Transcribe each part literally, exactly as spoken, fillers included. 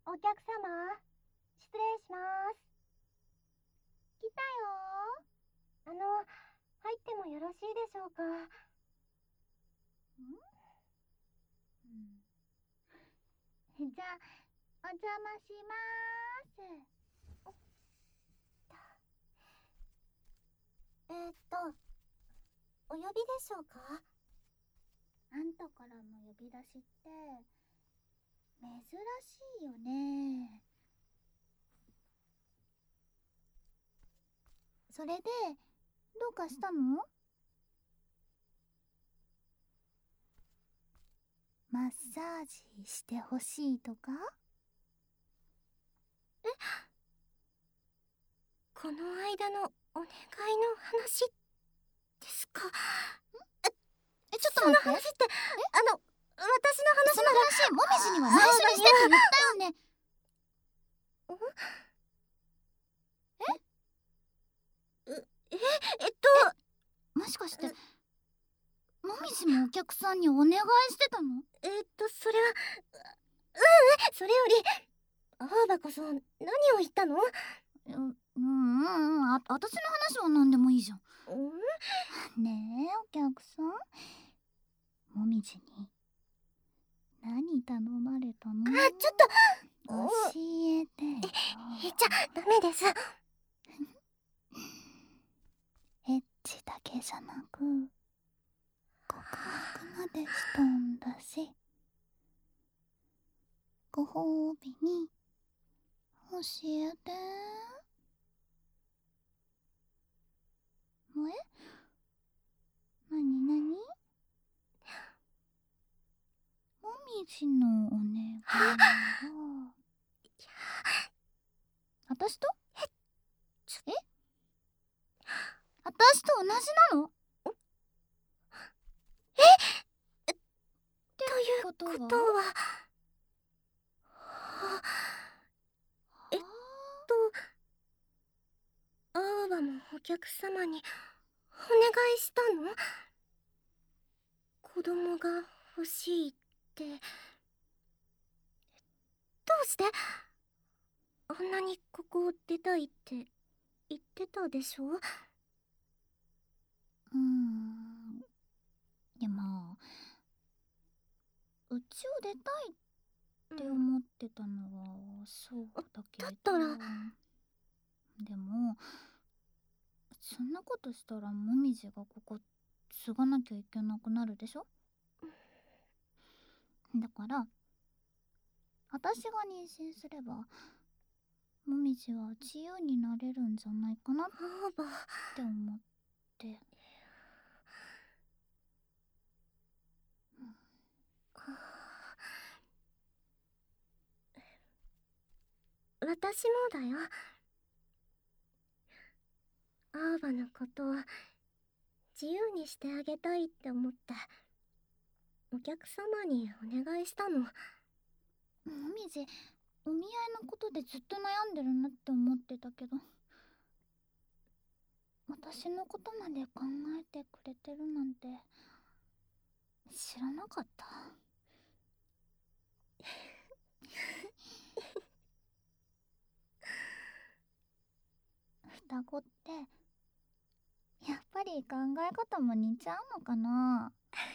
お客様、失礼します。来たよ。あの、入ってもよろしいでしょうか。ん？うん、じゃあ、お邪魔しまーす。えーっと、お呼びでしょうか？あんたからの呼び出しって珍しいよね。それでどうかしたの？マッサージしてほしいとか？え？この間のお願いの話ですか？え、え、ちょっと待って。その話って、あの、私の話そなら。 の話、もみじには内緒にしてって言ったよね。 え？う、え、えっと、 もしかしてもみじもお客さんにお願いしてたの？ えっと、それは、う、うん、それより、アーバこそ何を言ったの？ う、うんうんうん、あ、私の話は何でもいいじゃん。 うん？ ねえ、お客さん。もみじに何頼まれたの？ あ、ちょっと教えてよ。 言っちゃダメです。 エッチだけじゃなく告白までしたんだし、ご褒美に教えて。もえ？なになに？もみじのお願いは私と？え？私と同じなの？ え？ということは、はえっと、アーバもお客様にお願いしたの？子供が欲しいって。どうして？あんなにここを出たいって言ってたでしょ？ うーん、いやまあうちを出たいって思ってたのはそうだけど、 だったらでもそんなことしたらもみじがここ継がなきゃいけなくなるでしょ。だから私が妊娠すればもみじは自由になれるんじゃないかなって思って。 私もだよ。アーバのことを自由にしてあげたいって思ってお客様にお願いしたの。もみじ、お見合いのことでずっと悩んでるなって思ってたけど、私のことまで考えてくれてるなんて知らなかった。双子ってやっぱり考え方も似ちゃうのかな。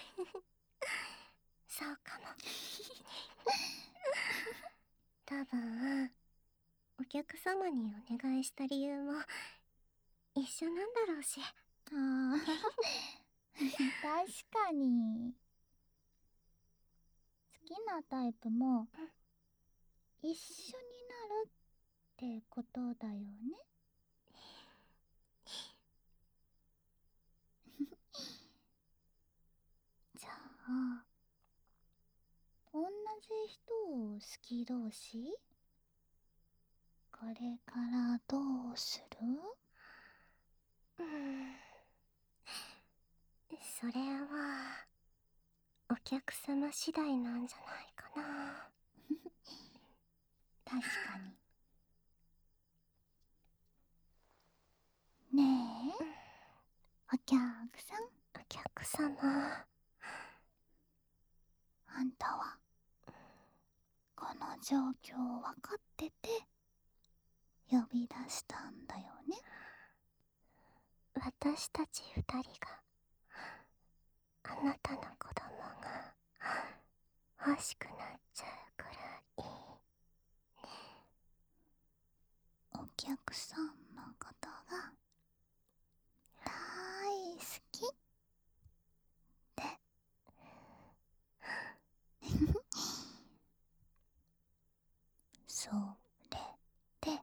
そうかも。多分お客様にお願いした理由も一緒なんだろうし。 あ確かに好きなタイプも一緒になるってことだよね。じゃあ同じ人を好き同士これからどうする？ うーん、それはお客様次第なんじゃないかな。 確かに。ねえ、お客さん。 お客様。 あんたはこの状況を分かってて呼び出したんだよね。 私たち二人があなたの子供が欲しくなっちゃうくらい。 お客さんのことが大好きってそれで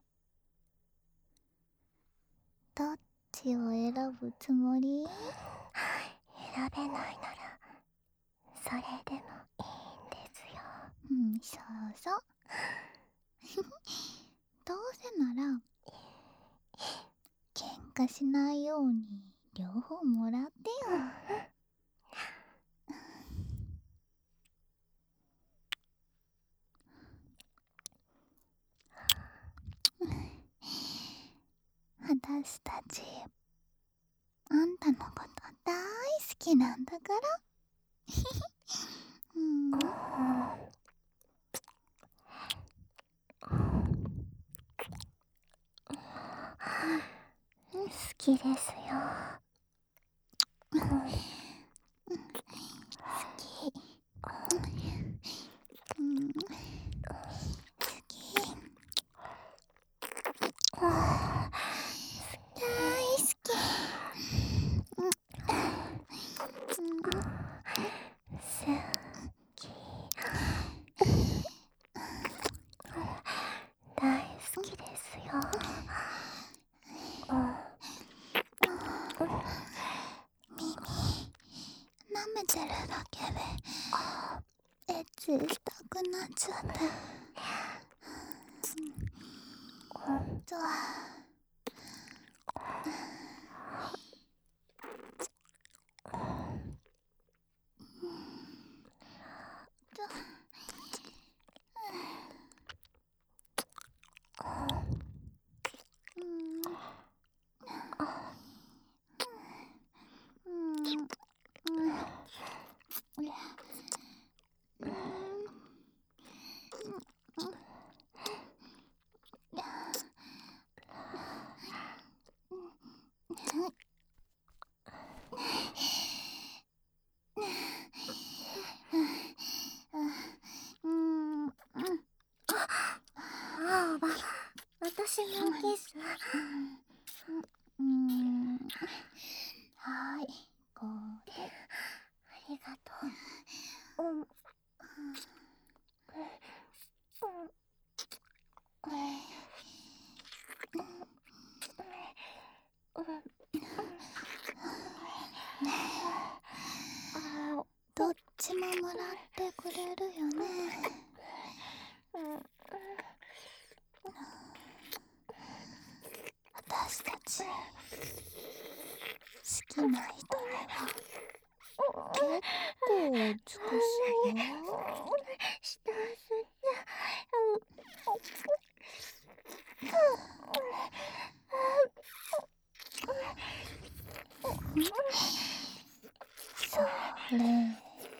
どっちを選ぶつもり？ 選べないならそれでもいいんですよ。 うん、そうそうどうせなら喧嘩しないように両方もらってよ。私たちあんたのこと大好きなんだからうん、 好きですよ。 好き、うん、好き大好き、うん、 好き。大好きですよ。 耳舐めてるだけでエッチしたくなっちゃってほんと私もキス。 うん、はい、これ。 ありがとう。うん。 どっちももらってくれるよね。私たち好きな人には結構尽くすよ。 下すんそれに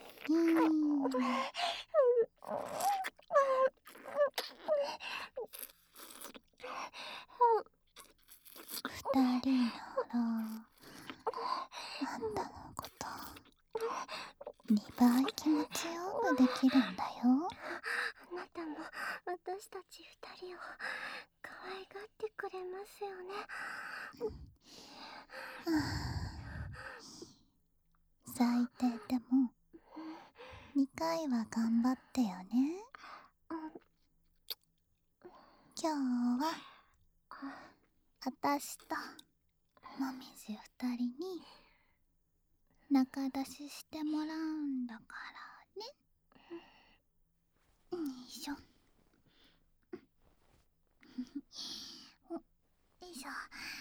二人ならあんたのことにばい気持ちよくできるんだよ。 あなたも私たち二人を可愛がってくれますよね。 最低でもにかいは頑張ってよね。今日はあたしともみじ二人に仲出ししてもらうんだからね。よいしょよいしょ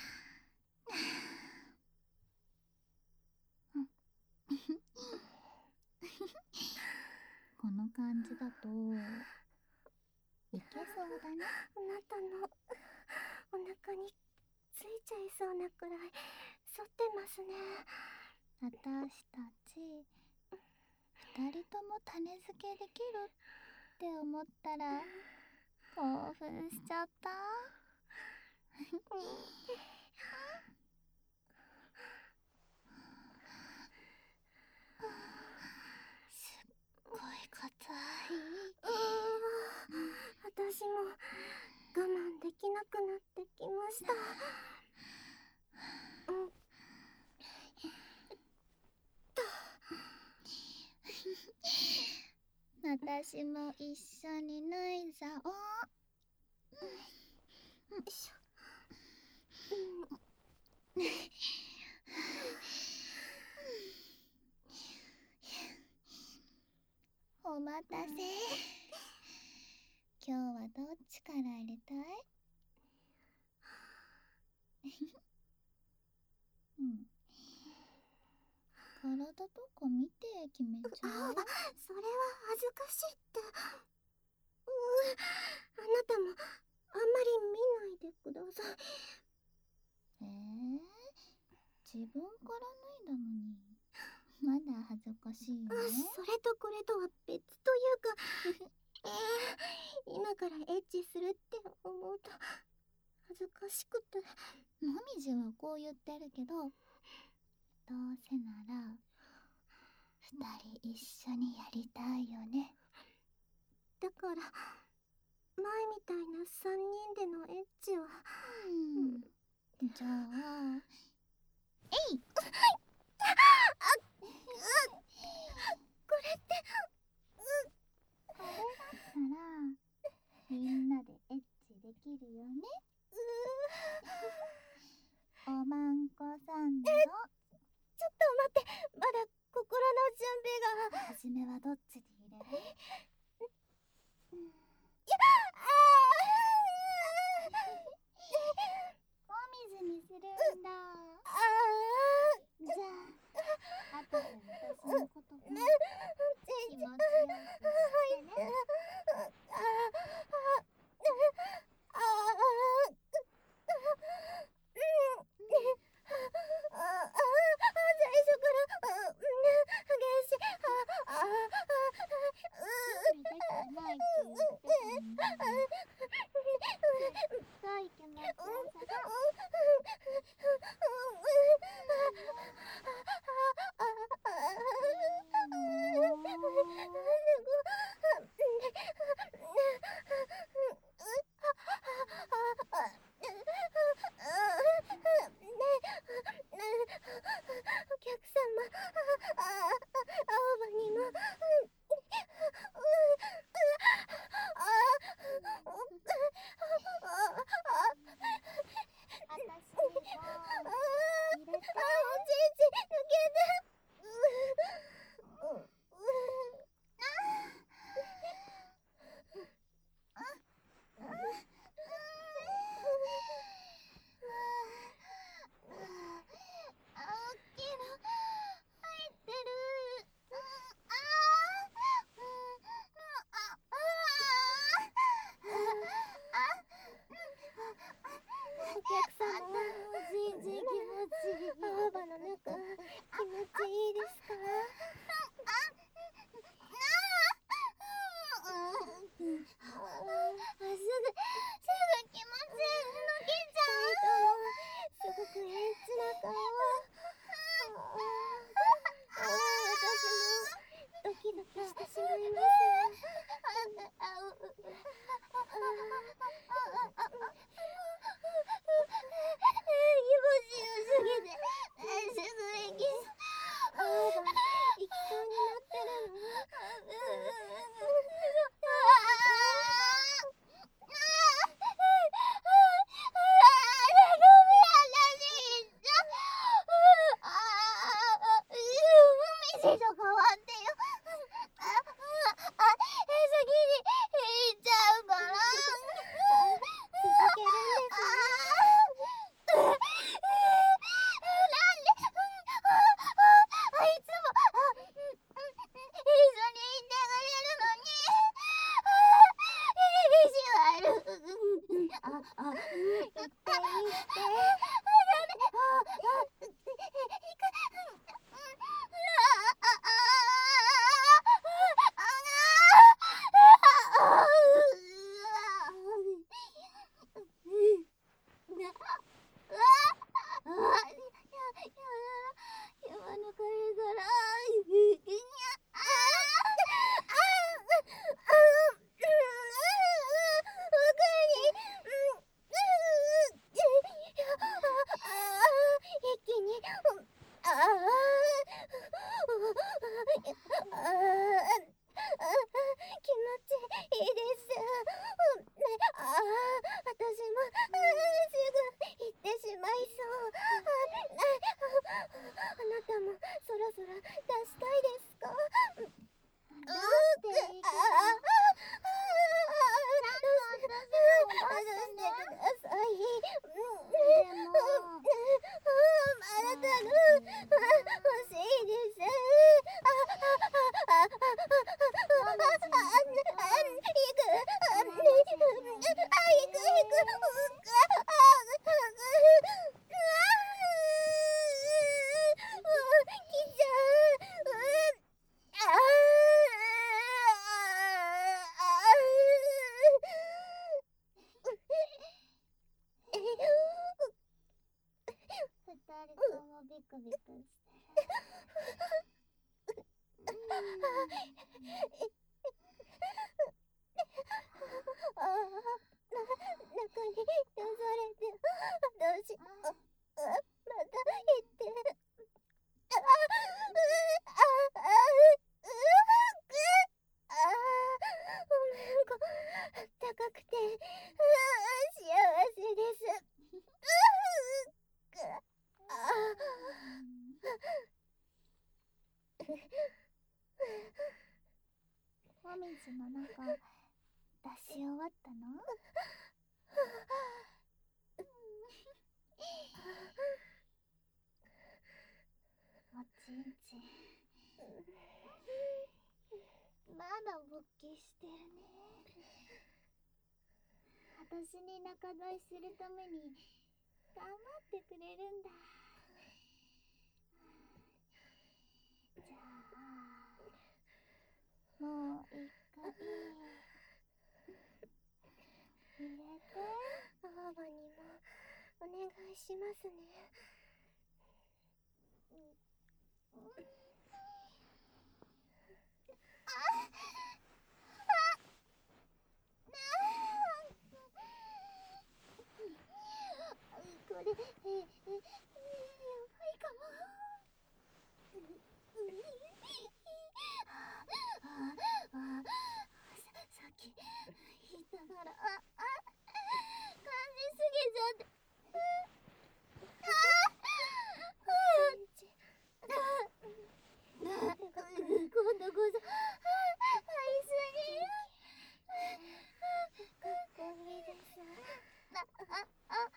この感じだといけそうだね。 あなたのお腹についちゃいそうなくらい反ってますね。 あたしたち二人とも種付けできるっって思ったら興奮しちゃった。すっごい硬い。 私も我慢できなくなってきました。 私も一緒に脱いじゃおう。 よいしょ。 お待たせ。今日はどっちから入れたい？うん。体とか見て決めちゃう？ それは恥ずかしいって。うー、あなたもあんまり見ないでください。 えー、自分から脱いだのにまだ恥ずかしいの？ それとこれとは別というかえー、今からエッチするって思うと恥ずかしくて。 もみじはこう言ってるけど、どうせなら二人一緒にやりたいよね。 だから前みたいな三人でのエッチは。 うん、じゃあえいこれってこれだったらみんなでエッチできるよね。おまんこさんだよ。 ちょっと待って、まだ心の準備が。 はじめはどっちで入れる？ いや、あもみじにするんだ。 あじゃああとで私のことも気持ちよくしてね。 ああ、中に出されて、私、あ、あ、また言って。あ、あ、あ、あ、あ、おまんこ、高くて、幸せです。あ、 もみじの中、出し終わったの？おちんちん、まだ勃起してるね。私に仲買いするために頑張ってくれるんだ。じゃあもう一回入れて。 ばあばにもお願いしますね。 これ、え、え、え、やばいかも。あ、さ、さっき言ったから、あ、あ、感じすぎちゃって。ああ、今度こそ、ありすぎ。 かっこいいです。 あ、あ、あ、あ、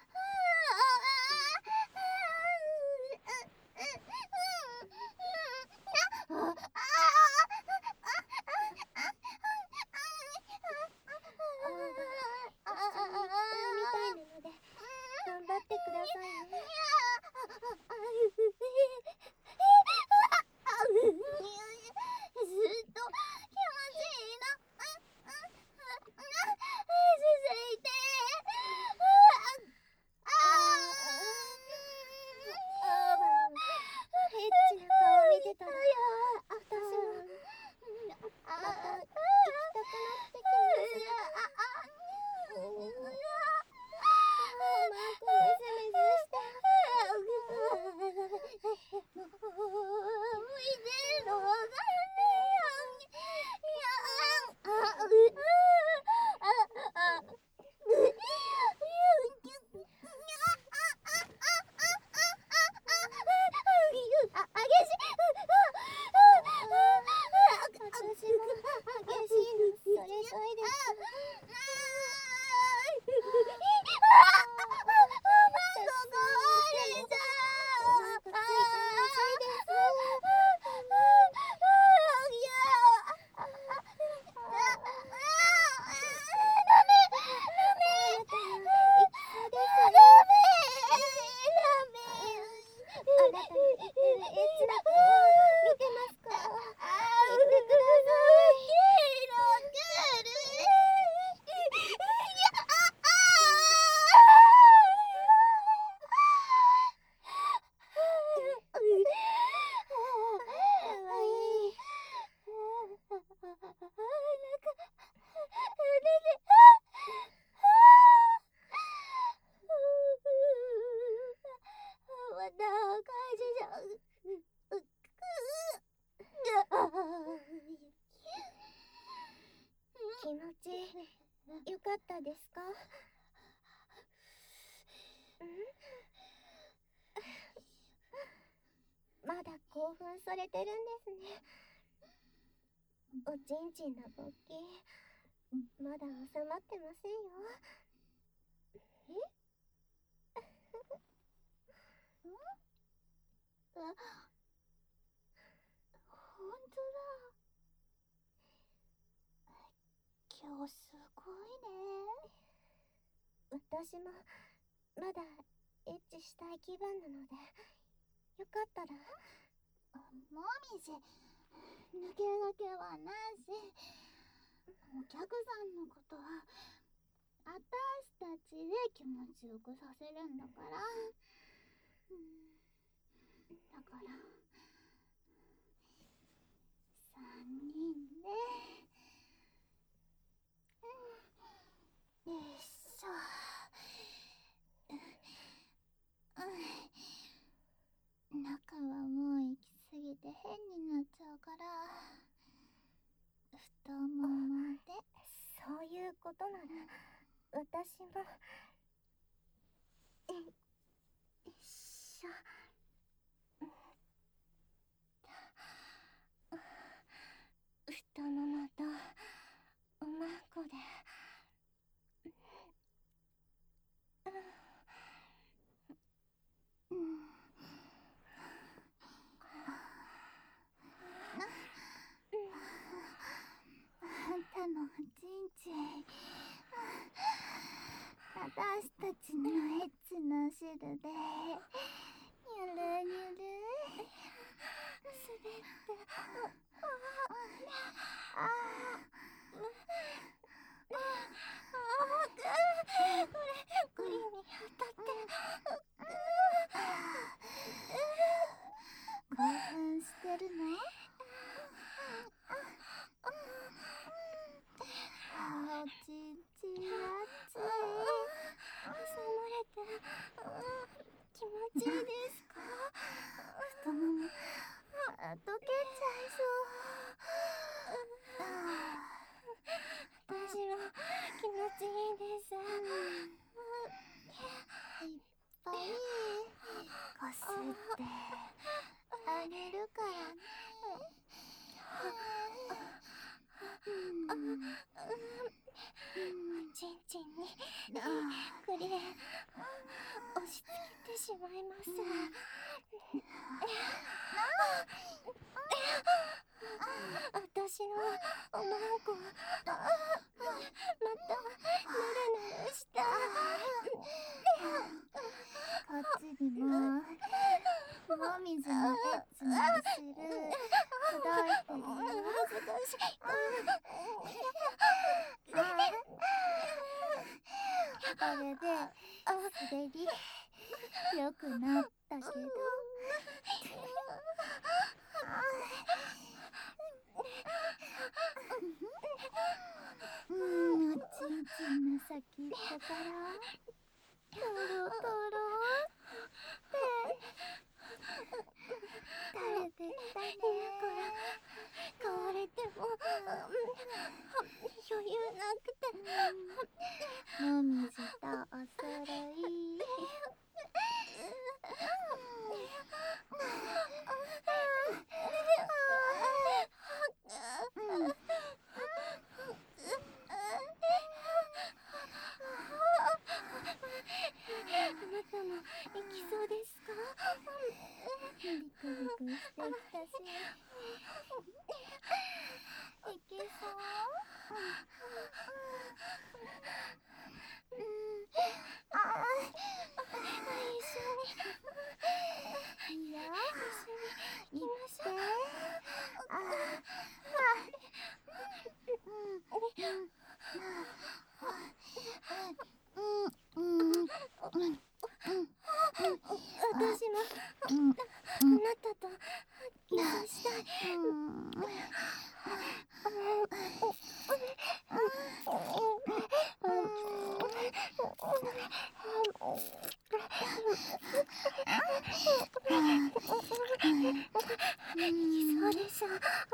みたいなので頑張ってくださいね。 ずっと気持ちいいの。続いて。 あーばのエッチな顔見てたら私もまた行きたくなってきます。おまんこメスメスしてもう向いてるのわかんないよ。いや、あ、う、あ、あ、あ、 私も激しいのそれたいです。気持ちよかったですか？まだ興奮されてるんですね。おちんちんの勃起まだ収まってませんよ。え？ あ、ほんとだ。今日すごいね。 私もまだエッチしたい気分なので、よかったら。 もみじ、抜け駆けはなし。お客さんのことはあたしたちで気持ちよくさせるんだから。うん、だからさんね。よいしょ。中はもう行き過ぎて変になっちゃうから太ももで。 そういうことなら私も。よいしょ。太ももとおまんこで。 うん。あんたのおちんちん、私たちのエッチな汁でゆるゆる滑ってああこれクリーミー当たって。 興奮してるの？あおちんちん熱い。 挟まれて気持ちいいですか？ 太もも溶けちゃいそう。 私も気持ちいいです。 いっぱいこすってあげるからね。 ちんちんにクリーム押し付けてしまいます。私のおまんこまたぬるぬるした。 こっちにももみじのエッチな汁届いてるよ。 恥ずかしい。 おかげで滑り良くなったけどうん、おちんちんの先っぽからトロトロって垂れてきたね。 買われても余裕なくて。 もみじとおそろい。 あなたも行きそうですか？ ビクビクしてきたしいけそう？うん、ああ、 一緒に。 いいよ、 一緒に行きましょう。 ああ、うんうんうんうんうん私もあなたとキスしたい。そうでしょ。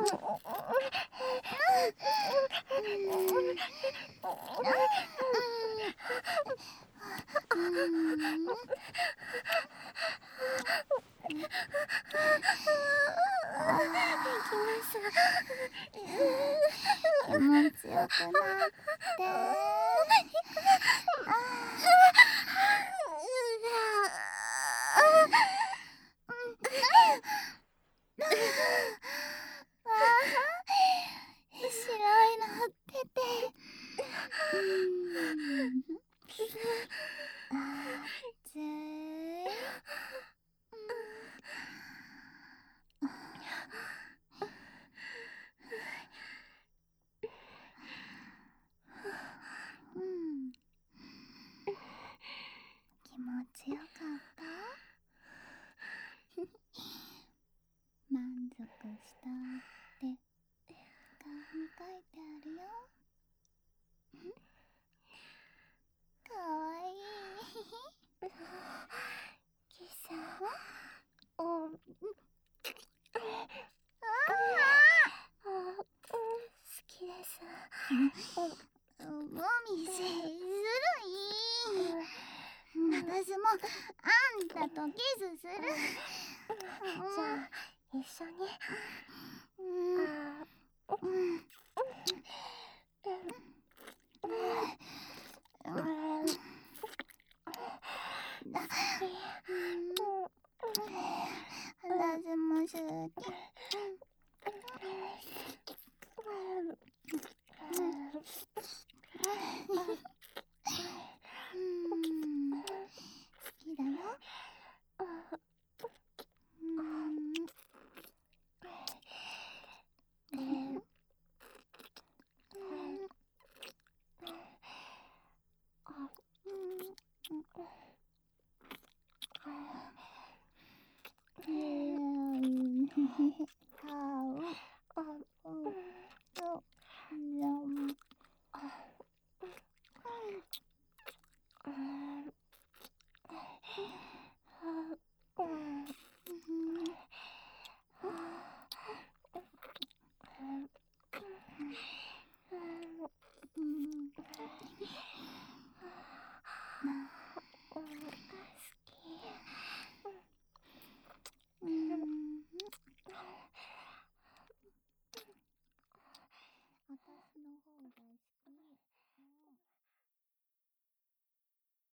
気持ちよくなって白いのっててあーずーうん書いてあるよ。かわいい。 キスうん。 ああ、うん、好きです。 あ、もみじずるい。私もあんたとキスする。 じゃあ一緒に。 うんあうん。私も好き。好きだよ。私の方が